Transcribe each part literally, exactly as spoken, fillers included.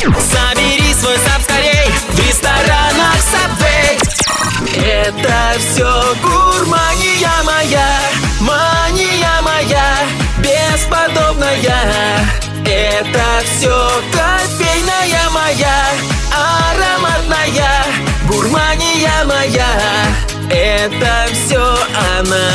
Забери свой сап скорей в ресторанах Subway. Это все гурмания моя, мания моя, бесподобная. Это все кофейная моя, ароматная, гурмания моя. Это все она.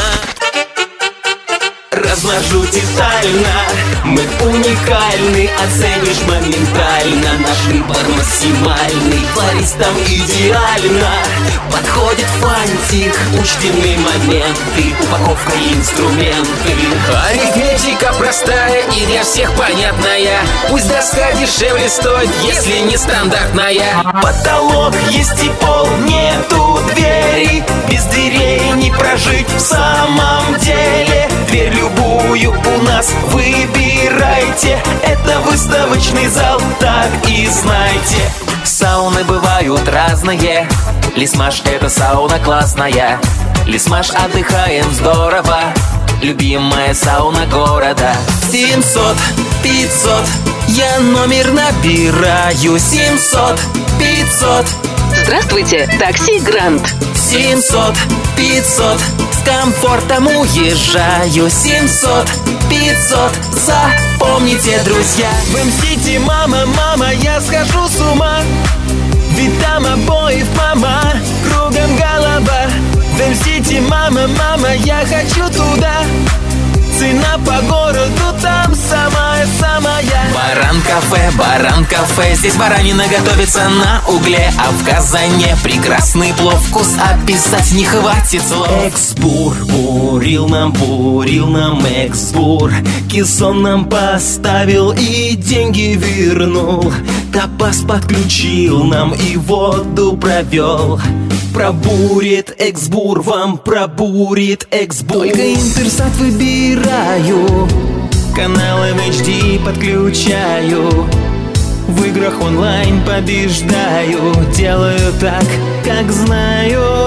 Размножу детально, мы уникальны, оценишь моментально. Наш выбор максимальный, флористам идеально подходит фантик, учтены моменты, упаковка и инструменты. Арифметика простая и для всех понятная. Пусть доска дешевле стоит, если не стандартная. Потолок есть и пол, нету двери, без дверей не прожить в самом деле. Дверь любую у нас выбирайте, это выставочный зал, так и знайте. Сауны бывают разные, Лисмаш это сауна классная. Лисмаш отдыхаем здорово, любимая сауна города. Семьсот, пятьсот, я номер набираю. Семьсот, пятьсот. Здравствуйте, такси Гранд. Семьсот, пятьсот, с комфортом уезжаю. Семьсот, пятьсот, запомните, друзья. В М-Сити, мама, мама, я схожу с ума. Ведь там обоев, мама, кругом голова. В М-Сити, мама, мама, я хочу туда. Цена по городу там самая-самая. Баран кафе, баран кафе, здесь баранина готовится на угле, а в казане прекрасный плов, вкус описать не хватит слов. Эксбур, бурил нам, бурил нам эксбур. Кессон нам поставил и деньги вернул. Тапас подключил нам и воду провел. Пробурит эксбур, вам пробурит эксбур. Только интерсат выбираю, каналы в эйч ди подключаю. В играх онлайн побеждаю, делаю так, как знаю.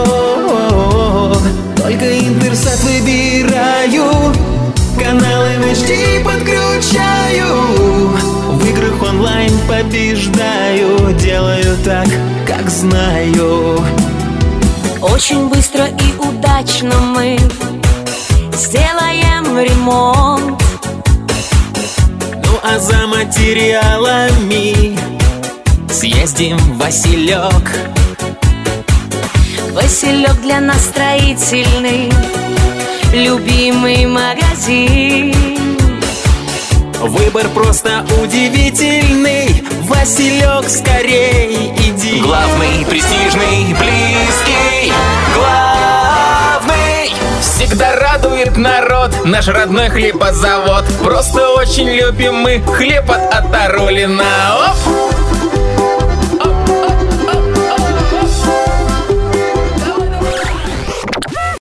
Только интерсат выбираю, каналы в эйч ди подключаю. В играх онлайн побеждаю, делаю так, как знаю. Очень быстро и удачно мы сделаем ремонт. Ну а за материалами съездим в Василек. Василек для нас строительный, любимый магазин. Выбор просто удивительный, Василек, скорей иди. Главный, престижный, близкий, главный. Всегда радует народ наш родной хлебозавод. Просто очень любим мы хлеб от Оторулина. Оп!